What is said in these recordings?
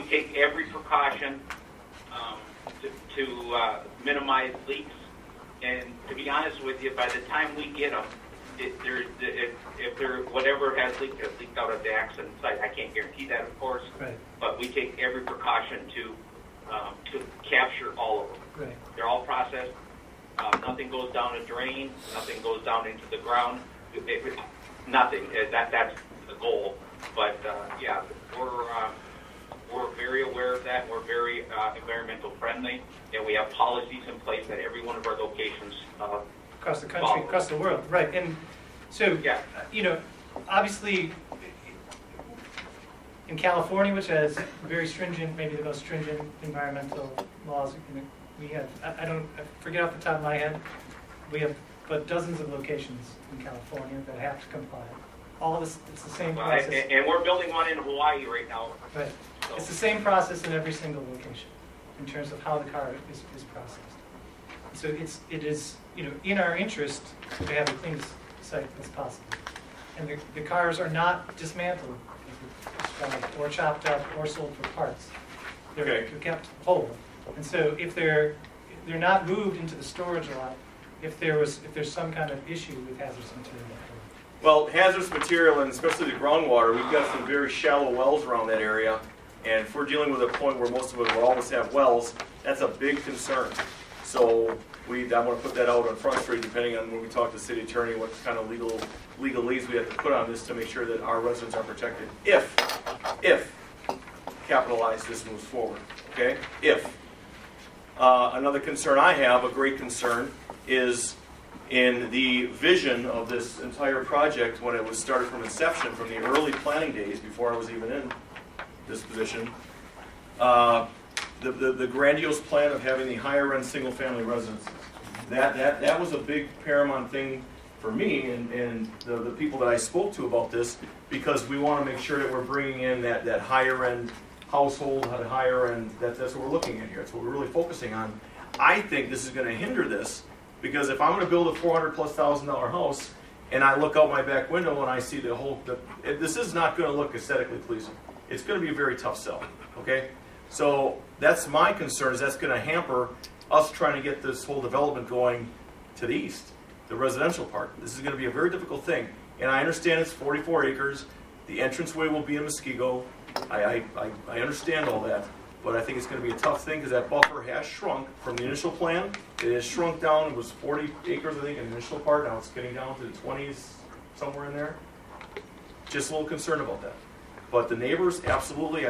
take every precaution to minimize leaks. And to be honest with you, by the time we get them, if whatever has leaked out at the accident site. I can't guarantee that, of course, right. But we take every precaution to capture all of them. Right. They're all processed. Nothing goes down a drain. Nothing goes down into the ground. Nothing. That's the goal. But yeah, we're very aware of that. We're very environmental friendly, and we have policies in place at every one of our locations. Across the country, across the world, right? And so, yeah. Obviously, in California, which has very stringent, maybe the most stringent environmental laws, we have. I forget off the top of my head. We have, but dozens of locations in California that have to comply. All of this, it's the same process. And we're building one in Hawaii right now. Right. So. It's the same process in every single location in terms of how the car is processed. So it is in our interest to have the cleanest site as possible. And the cars are not dismantled, or chopped up, or sold for parts. They're kept whole. And so if they're not moved into the storage lot, if there's some kind of issue with hazardous material. Well, hazardous material, and especially the groundwater, we've got some very shallow wells around that area. And if we're dealing with a point where most of us will always have wells, that's a big concern. So I want to put that out on Front Street, depending on when we talk to the city attorney, what kind of legalese we have to put on this to make sure that our residents are protected. If capitalize this moves forward, okay? If. Another concern I have, a great concern, is in the vision of this entire project when it was started from inception, from the early planning days before I was even in this position. The grandiose plan of having the higher-end single-family residences. That was a big paramount thing for me and the people that I spoke to about this, because we want to make sure that we're bringing in that higher-end household, higher-end, that's what we're looking at here. That's what we're really focusing on. I think this is going to hinder this, because if I'm going to build a $400,000+ house and I look out my back window and I see this is not going to look aesthetically pleasing. It's going to be a very tough sell, okay? So that's my concern, is that's going to hamper us trying to get this whole development going to the east, the residential part. This is going to be a very difficult thing. And I understand it's 44 acres. The entranceway will be in Muskego. I understand all that. But I think it's going to be a tough thing, because that buffer has shrunk from the initial plan. It has shrunk down. It was 40 acres, I think, in the initial part. Now it's getting down to the 20s, somewhere in there. Just a little concerned about that. But the neighbors, absolutely,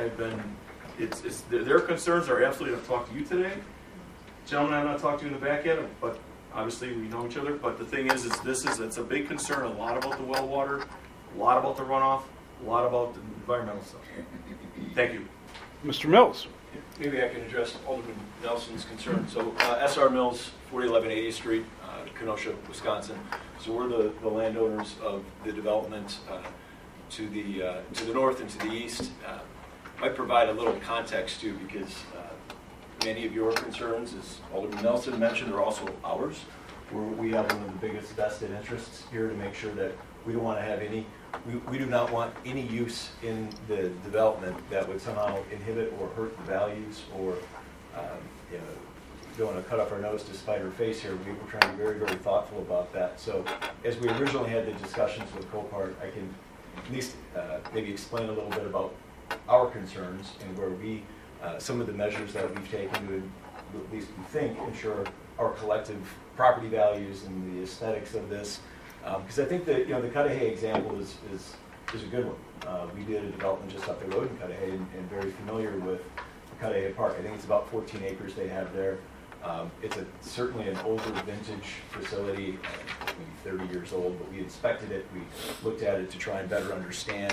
their concerns are absolutely. I've talked to you today. Gentlemen, I've not talked to you in the back yet, but obviously we know each other. But the thing is it's a big concern. A lot about the well water, a lot about the runoff, a lot about the environmental stuff. Thank you. Mr. Mills. Maybe I can address Alderman Nelson's concern. So SR Mills, 4011 80th Street, Kenosha, Wisconsin. So we're the landowners of the development to the north and to the east. Might provide a little context too, because many of your concerns, as Alderman Nelson mentioned, are also ours. We have one of the biggest vested interests here to make sure that we don't want to have any. We do not want any use in the development that would somehow inhibit or hurt the values, or don't want to cut off our nose to spite our face here. We're trying to be very, very thoughtful about that. So as we originally had the discussions with Copart, I can at least maybe explain a little bit about our concerns and where some of the measures that we've taken to, at least we think, ensure our collective property values and the aesthetics of this. Because I think that the Cudahy example is a good one. We did a development just up the road in Cudahy and very familiar with Cudahy Park. I think it's about 14 acres they have there. It's certainly an older vintage facility, maybe 30 years old, but we inspected it. We looked at it to try and better understand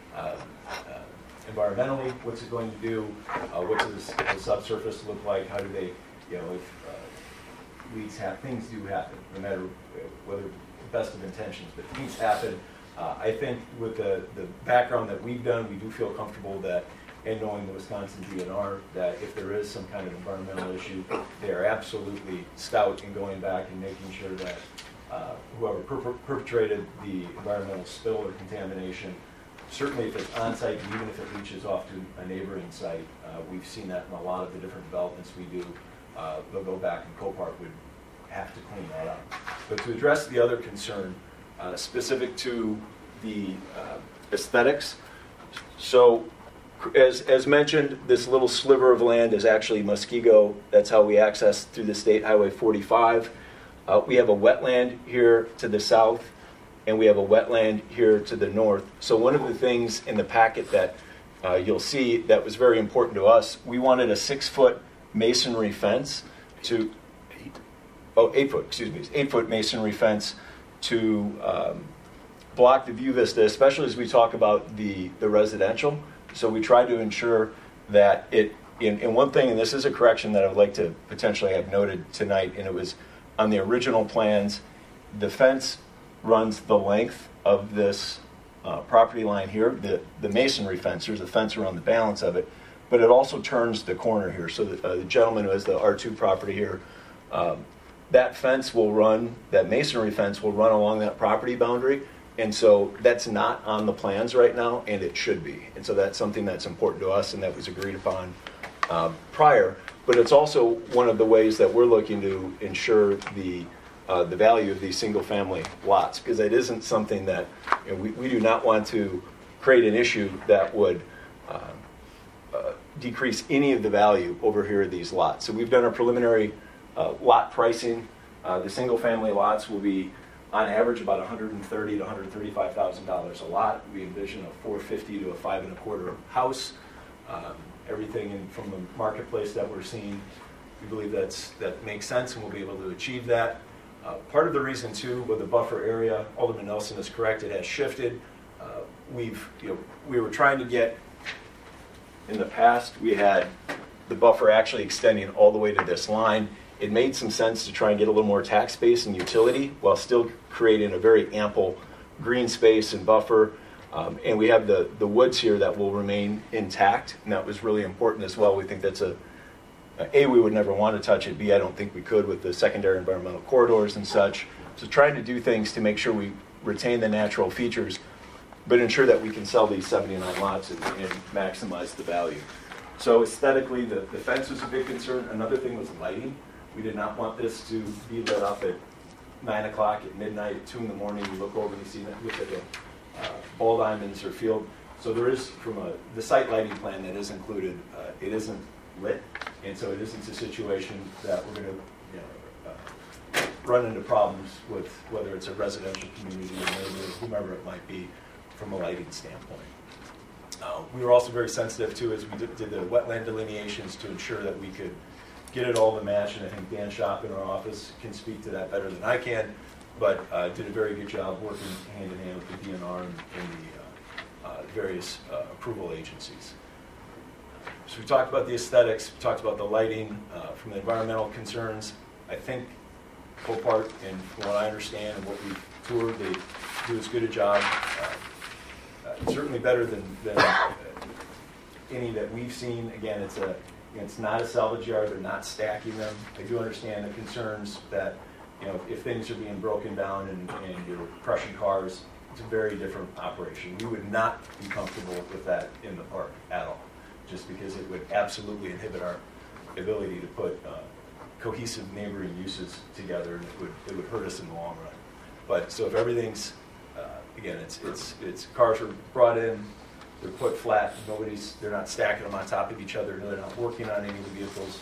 environmentally what's it going to do, what does the subsurface look like, how do they, if leaks happen, things do happen, no matter whether best of intentions, but things happen. I think with the background that we've done, we do feel comfortable that, and knowing the Wisconsin DNR, that if there is some kind of environmental issue, they are absolutely stout in going back and making sure that whoever perpetrated the environmental spill or contamination certainly if it's on-site, even if it reaches off to a neighboring site, we've seen that in a lot of the different developments we do. They'll go back and Copart would have to clean that up. But to address the other concern, specific to the aesthetics, so as mentioned, this little sliver of land is actually Muskego. That's how we access through the State Highway 45. We have a wetland here to the south, and we have a wetland here to the north. So one of the things in the packet that you'll see that was very important to us, we wanted a 6-foot masonry fence to, 8-foot masonry fence to block the view vista, especially as we talk about the residential. So we try to ensure that in one thing, and this is a correction that I would like to potentially have noted tonight, and it was on the original plans, the fence runs the length of this property line here, the masonry fence. There's a fence around the balance of it, but it also turns the corner here. So the gentleman who has the R2 property here, that fence will run, that masonry fence will run along that property boundary. And so that's not on the plans right now, and it should be. And so that's something that's important to us and that was agreed upon prior. But it's also one of the ways that we're looking to ensure the value of these single-family lots, because it isn't something that, we do not want to create an issue that would decrease any of the value over here of these lots. So we've done a preliminary lot pricing. The single-family lots will be on average about $130,000 to $135,000 a lot. We envision a $450,000 to a $525,000 house. Everything from the marketplace that we're seeing, we believe that makes sense, and we'll be able to achieve that. Part of the reason too, with the buffer area, Alderman Nelson is correct, it has shifted. We were trying to get, in the past, we had the buffer actually extending all the way to this line. It made some sense to try and get a little more tax space and utility while still creating a very ample green space and buffer. And we have the woods here that will remain intact, and that was really important as well. We think that's A, we would never want to touch it. B, I don't think we could with the secondary environmental corridors and such. So trying to do things to make sure we retain the natural features, but ensure that we can sell these 79 lots and maximize the value. So aesthetically, the fence was a big concern. Another thing was lighting. We did not want this to be lit up at 9 o'clock, at midnight, at 2 in the morning. You look over and you see that look like a ball diamonds or field. So there is, from the site lighting plan that is included, it isn't lit, and so it isn't a situation that we're going to run into problems with, whether it's a residential community or whomever it might be, from a lighting standpoint. We were also very sensitive too, as we did the wetland delineations, to ensure that we could get it all to match, and I think Dan Shop in our office can speak to that better than I can, but did a very good job working hand in hand with the DNR and the various approval agencies. So we talked about the aesthetics, we talked about the lighting, from the environmental concerns. I think Copart, and from what I understand and what we've toured, they do as good a job, certainly better than any that we've seen. Again, it's not a salvage yard, they're not stacking them. I do understand the concerns that, if things are being broken down and you're crushing cars, it's a very different operation. We would not be comfortable with that in the park at all, just because it would absolutely inhibit our ability to put cohesive neighboring uses together, and it would hurt us in the long run. But so if everything's, again, it's cars are brought in, they're put flat, they're not stacking them on top of each other, they're not working on any of the vehicles.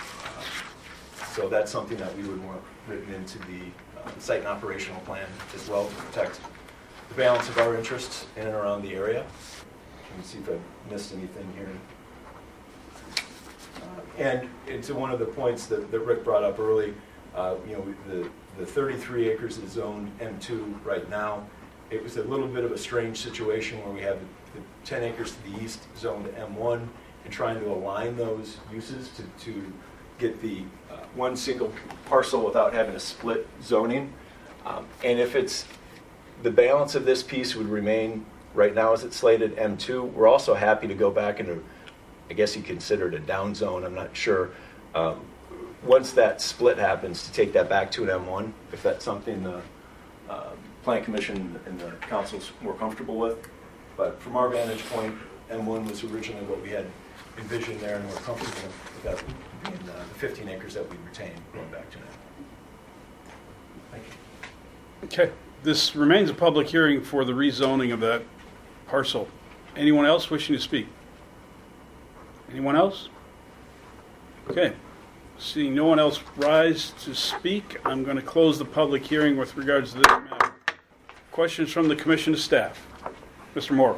So that's something that we would want written into the site and operational plan as well, to protect the balance of our interests in and around the area. Let me see if I missed anything here. And to one of the points that Rick brought up early, the 33 acres is zoned M2 right now. It was a little bit of a strange situation where we have the 10 acres to the east zoned M1, and trying to align those uses to get the one single parcel without having a split zoning. And if it's, the balance of this piece would remain right now as it's slated M2. We're also happy to go back into, I guess you consider it a down zone, I'm not sure. Once that split happens, to take that back to an M1, if that's something the Plan Commission and the council's more comfortable with. But from our vantage point, M1 was originally what we had envisioned there, and we're comfortable with that being the 15 acres that we retained going back to now. Thank you. Okay, this remains a public hearing for the rezoning of that parcel. Anyone else wishing to speak? Anyone else? Okay, seeing no one else rise to speak, I'm going to close the public hearing with regards to this matter. Questions from the commission to staff? Mr. Morrow.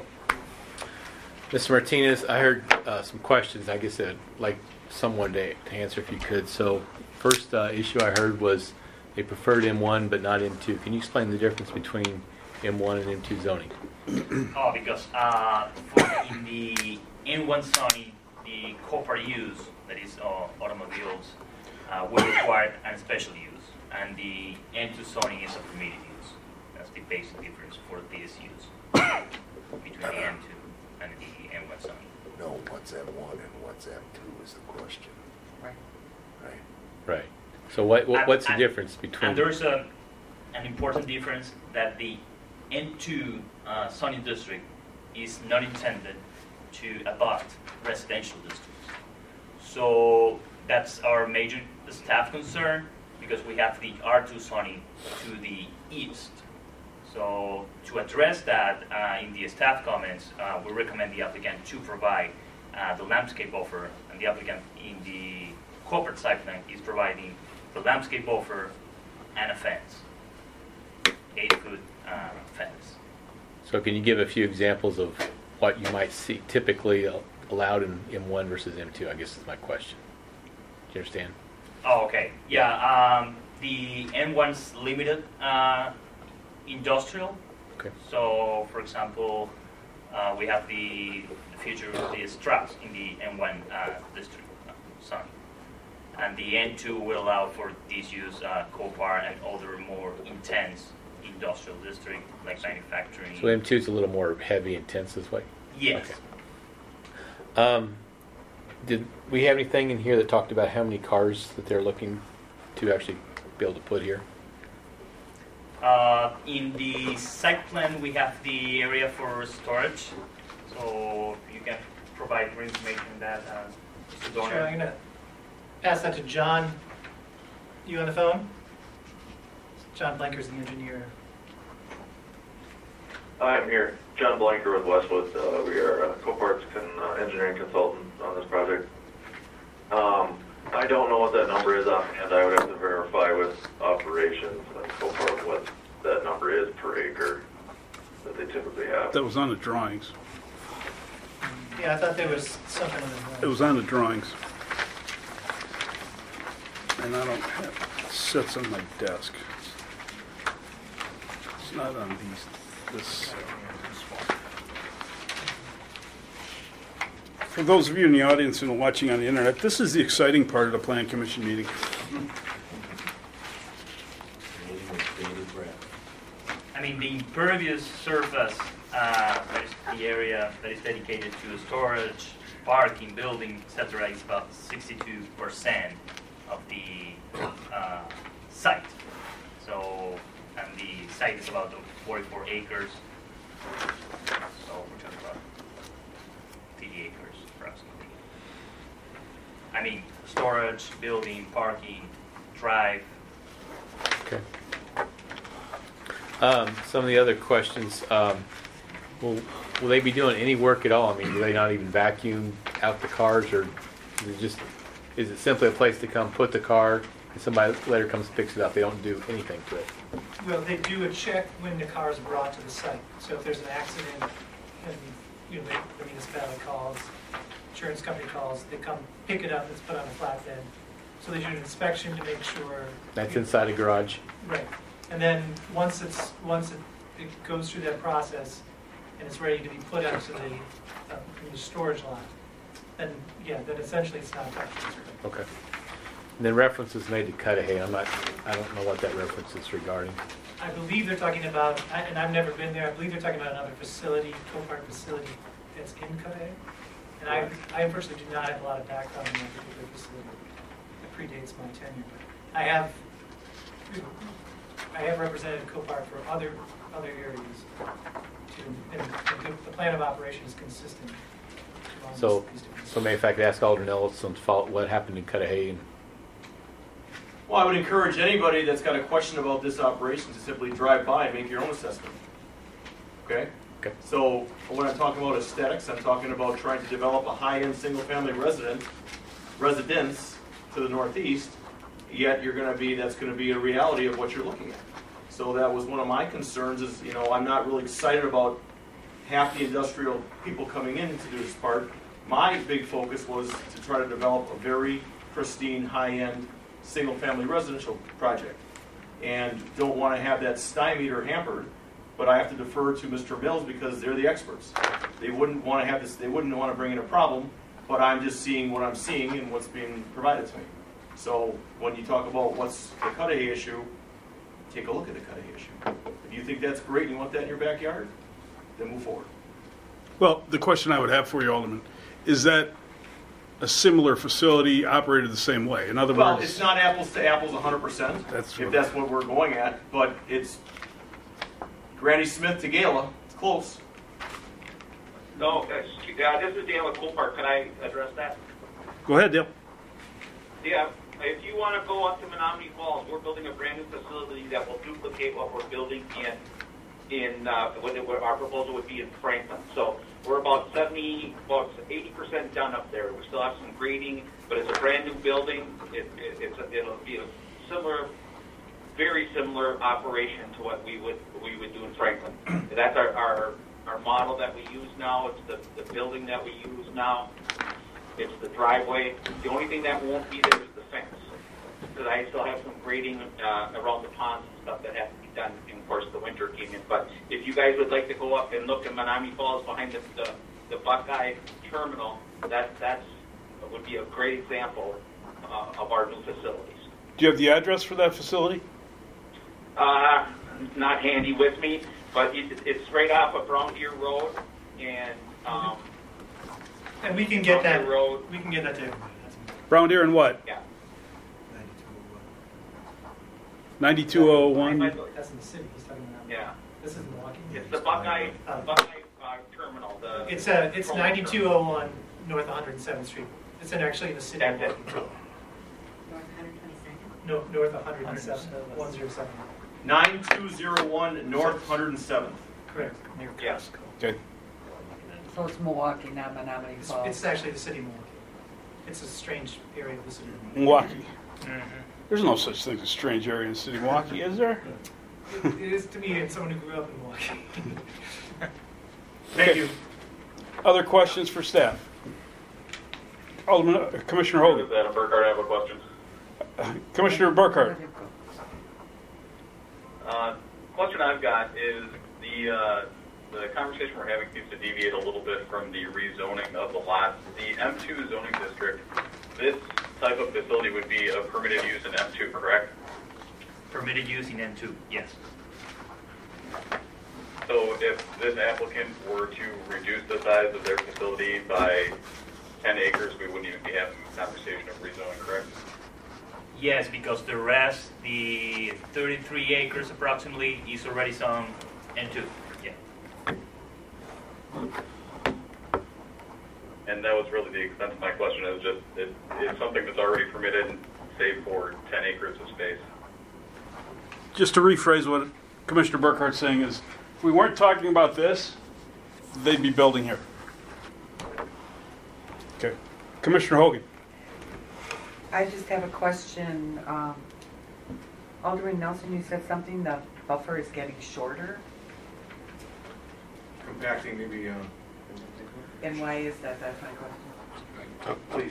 Mr. Martinez, I heard some questions. I guess I'd like someone to answer if you could. So, first issue I heard was they preferred M1 but not M2. Can you explain the difference between M1 and M2 zoning? Oh, because in the N1 zoning, the corporate use, that is automobiles, will require a special use, and the N2 zoning is a permitted use. That's the basic difference for this use between the N2 and the N1 zoning. No, what's M1 and what's M2 is the question. Right. Right. Right. So what's the difference between? And there's an important difference that the N2 zoning district is not intended to abut residential districts. So that's our major staff concern, because we have the R2 zoning to the east. So to address that, in the staff comments, we recommend the applicant to provide the landscape buffer, and the applicant in the corporate site plan is providing the landscape buffer and a fence, 8-foot fence. So can you give a few examples of what you might see typically allowed in M1 versus M2? I guess is my question. Do you understand? Oh, okay. Yeah, the N1's limited industrial. Okay. So, for example, we have the future of the Straps in the N1 district zone. And the N2 will allow for this use Copar and other more intense industrial district like manufacturing. So M2 is a little more heavy, intense this way? Yes. Okay. Did we have anything in here that talked about how many cars that they're looking to actually be able to put here? In the site plan, we have the area for storage. So you can provide more information on that, Mr. Dorner. Sure, I'm going to pass that to John. You on the phone? John Blanker's the engineer. I'm here. John Blanker with Westwood. We are Copart's engineering consultant on this project. I don't know what that number is offhand. I would have to verify with operations and Copart what that number is per acre that they typically have. That was on the drawings. Yeah, I thought there was something on the drawing. It was on the drawings. And I don't have it. It sits on my desk. It's not on this. For those of you in the audience and watching on the internet, this is the exciting part of the Plan Commission meeting. I mean, the impervious surface, that is the area that is dedicated to storage, parking, building, etc., is about 62% of the site. So, and the site is about 44 acres. So we're talking about 50 acres approximately. I mean, storage, building, parking, drive. Okay. Some of the other questions, will they be doing any work at all? I mean, do they not even vacuum out the cars, or is it simply a place to come put the car and somebody later comes and picks it up? They don't do anything to it. Well, they do a check when the car is brought to the site. So if there's an accident, and the municipality calls, insurance company calls, they come pick it up, it's put on a flatbed. So they do an inspection to make sure. That's inside a garage. Right. And then once it goes through that process and it's ready to be put onto the storage line, then then essentially it's not touched. Okay. And then references made to Cudahy. I don't know what that reference is regarding. I believe they're talking about, and I've never been there, I believe they're talking about another facility, Copart facility that's in Cudahy. And I unfortunately do not have a lot of background in that particular facility. It predates my tenure. But I have I have represented Copart for other areas too, and the plan of operation is consistent. along So, these different- so maybe if I could ask Alderman Ellison what happened in Cudahy and Well, I would encourage anybody that's got a question about this operation to simply drive by and make your own assessment. Okay? Okay. So when I'm talking about aesthetics, I'm talking about trying to develop a high-end single-family residence to the northeast, yet that's going to be a reality of what you're looking at. So that was one of my concerns is, I'm not really excited about half the industrial people coming in to do this part. My big focus was to try to develop a very pristine, high-end, single-family residential project. And don't want to have that stymied or hampered, but I have to defer to Mr. Mills because they're the experts. They wouldn't want to have this, they wouldn't want to bring in a problem, but I'm just seeing what I'm seeing and what's being provided to me. So when you talk about what's the Cudahy issue, take a look at the Cudahy issue. If you think that's great and you want that in your backyard, then move forward. Well, the question I would have for you, Alderman, is that a similar facility operated the same way? In other Well, words, it's not apples to apples 100%, if that's what we're going at, but it's Granny Smith to Gala. It's close. No, this is Dale with Copart. Can I address that? Go ahead, Dale. Yeah, if you want to go up to Menominee Falls, we're building a brand new facility that will duplicate what we're building what our proposal would be in Franklin. So we're about 80% done up there. We still have some grading, but it's a brand new building. It'll be a similar, very similar operation to what we would do in Franklin. That's our model that we use now. It's the building that we use now. It's the driveway. The only thing that won't be there is the fence. Because I still have some grading around the ponds and stuff that has to be done. And of course, the winter came in. But if you guys would like to go up and look at Menominee Falls behind the Buckeye Terminal, that would be a great example of our new facilities. Do you have the address for that facility? Not handy with me, but it's right off of Brown Deer Road, And we can get that. Brown Deer Road. We can get that to everybody. Brown Deer and what? Yeah. 9201? That's in the city. He's talking about. Yeah. This is Milwaukee. It's the Buckeye Terminal. It's 9201 North 107th Street. It's actually in the city of That's it. Milwaukee. No, North 107, 107. 9201 North 107th. Correct. Yes. Okay. So it's Milwaukee, not Menominee Falls. It's actually the city of Milwaukee. It's a strange area of the city of Milwaukee. Milwaukee. There's no such thing as a strange area in the city of Milwaukee, is there? It is to me, and someone who grew up in Milwaukee. Thank you. Other questions for staff? Commissioner Hogan. Adam Burkhardt, I have a question. Commissioner Burkhardt. Question I've got is the conversation we're having seems to deviate a little bit from the rezoning of the lots. The M2 zoning district, this type of facility would be a permitted use in M2, correct? Permitted use in M2, yes. So if this applicant were to reduce the size of their facility by 10 acres, we wouldn't even be having a conversation of rezoning, correct? Yes, because the rest, the 33 acres approximately, is already some N2. Yeah. And that was really the extent of my question. Is just it's something that's already permitted, save for 10 acres of space. Just to rephrase what Commissioner Burkhart's saying is, if we weren't talking about this, they'd be building here. Okay. Commissioner Hogan. I just have a question. Alderman Nelson, you said something, the buffer is getting shorter, Compacting maybe. and why is that? That's my question. Please.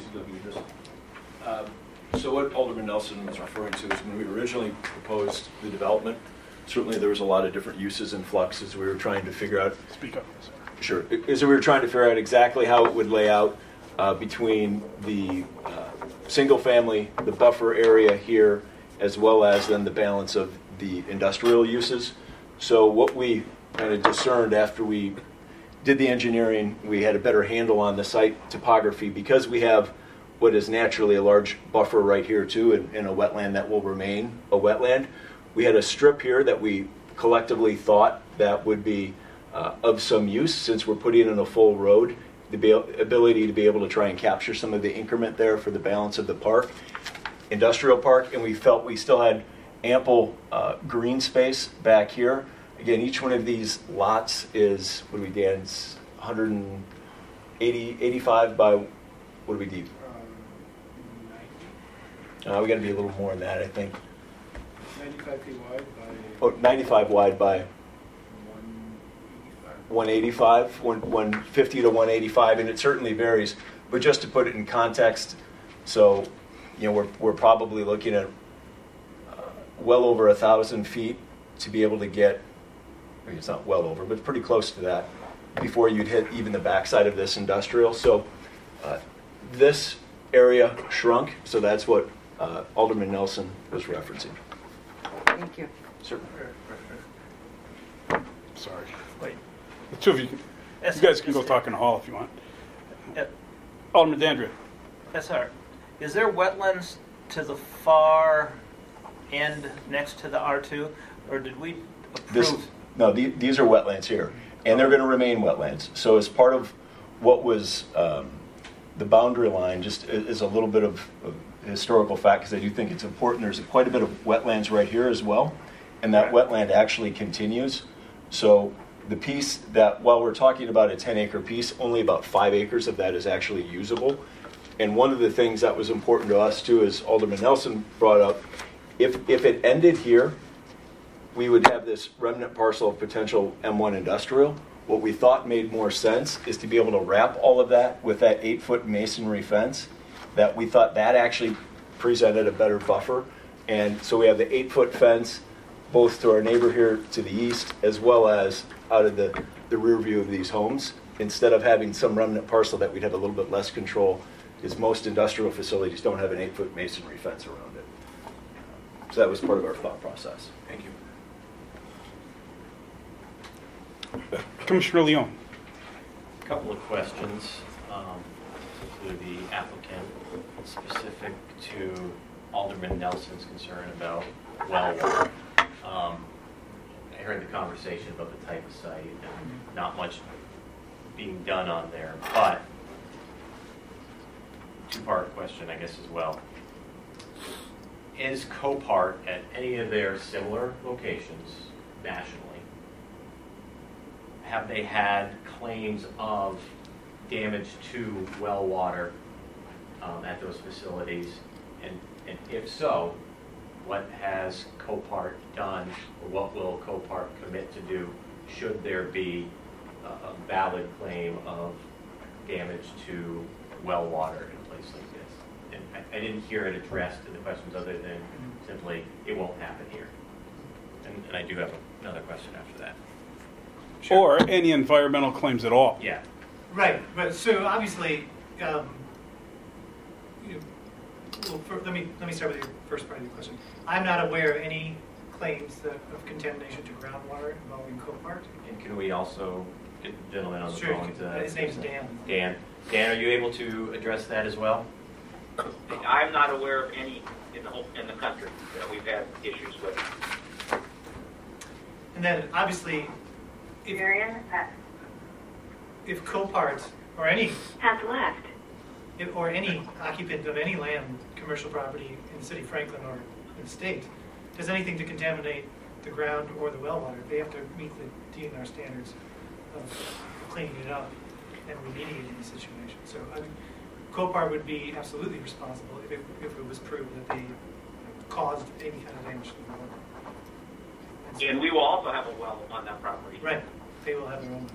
So what Alderman Nelson was referring to is when we originally proposed the development, certainly there was a lot of different uses in flux as we were trying to figure out. Speak up. Sure. As we were trying to figure out exactly how it would lay out between the single family, the buffer area here, as well as then the balance of the industrial uses. So what we kind of discerned after we did the engineering, we had a better handle on the site topography because we have what is naturally a large buffer right here too, and a wetland that will remain a wetland. we had a strip here that we collectively thought that would be of some use since we're putting in a full road, the ability to be able to try and capture some of the increment there for the balance of the park, industrial park, and we felt we still had ample green space back here. Again, each one of these lots is, what do we dance, 85 by, what do we deep? We got to be a little more than that, I think. 95 feet wide by... Oh, 95 wide by 185, 150 to 185, and it certainly varies. But just to put it in context, so we're probably looking at well over 1,000 feet to be able to get. Maybe it's not well over, but pretty close to that before you'd hit even the backside of this industrial. So this area shrunk. So that's what Alderman Nelson was referencing. Thank you. Certainly. Sorry. Wait. The two of you, you guys can go talk in the hall if you want. Alderman Dandria. Yes, sir. Is there wetlands to the far end next to the R2, or did we approve? These are wetlands here, and they're going to remain wetlands. So as part of what was the boundary line, just is a little bit of historical fact, because I do think it's important. There's quite a bit of wetlands right here as well, and that wetland actually continues. So the piece that, while we're talking about a 10-acre piece, only about 5 acres of that is actually usable. And one of the things that was important to us too, as Alderman Nelson brought up, if it ended here, we would have this remnant parcel of potential M1 industrial. What we thought made more sense is to be able to wrap all of that with that 8-foot masonry fence, that we thought that actually presented a better buffer. And so we have the 8-foot fence both to our neighbor here to the east, as well as out of the rear view of these homes, instead of having some remnant parcel that we'd have a little bit less control, because most industrial facilities don't have an 8-foot masonry fence around it. So that was part of our thought process. Thank you. Commissioner Leon. A couple of questions to the applicant, specific to Alderman Nelson's concern about well water. I heard the conversation about the type of site and not much being done on there, but two-part question, I guess, as well. Is Copart at any of their similar locations nationally, have they had claims of damage to well water at those facilities? And if so, what has Copart done, or what will Copart commit to do should there be a valid claim of damage to well water in a place like this? And I didn't hear it addressed in the questions other than simply, it won't happen here. And I do have another question after that. Or any environmental claims at all. Yeah. Right, but so obviously, let me start with your first part of your question. I'm not aware of any claims of contamination to groundwater involving Copart. And can we also get the gentleman on the Sure, phone? his name's Dan. Dan, are you able to address that as well? I'm not aware of any in the country that we've had issues with. And then obviously, if Copart or any has left, or any occupant of any land, commercial property in the city of Franklin or in the state, does anything to contaminate the ground or the well water, they have to meet the DNR standards of cleaning it up and remediating the situation. So I mean, Copart would be absolutely responsible if it was proved that they caused any kind of damage to the water. And we will also have a well on that property. Right, they will have their own.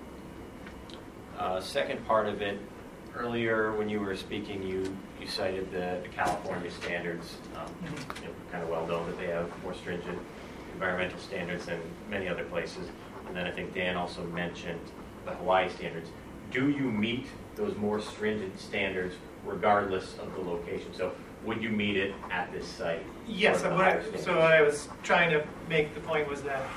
Second part of it, earlier when you were speaking, you cited the California standards. Kind of well known that they have more stringent environmental standards than many other places. And then I think Dan also mentioned the Hawaii standards. Do you meet those more stringent standards regardless of the location? So would you meet it at this site? Yes, so what I was trying to make the point was that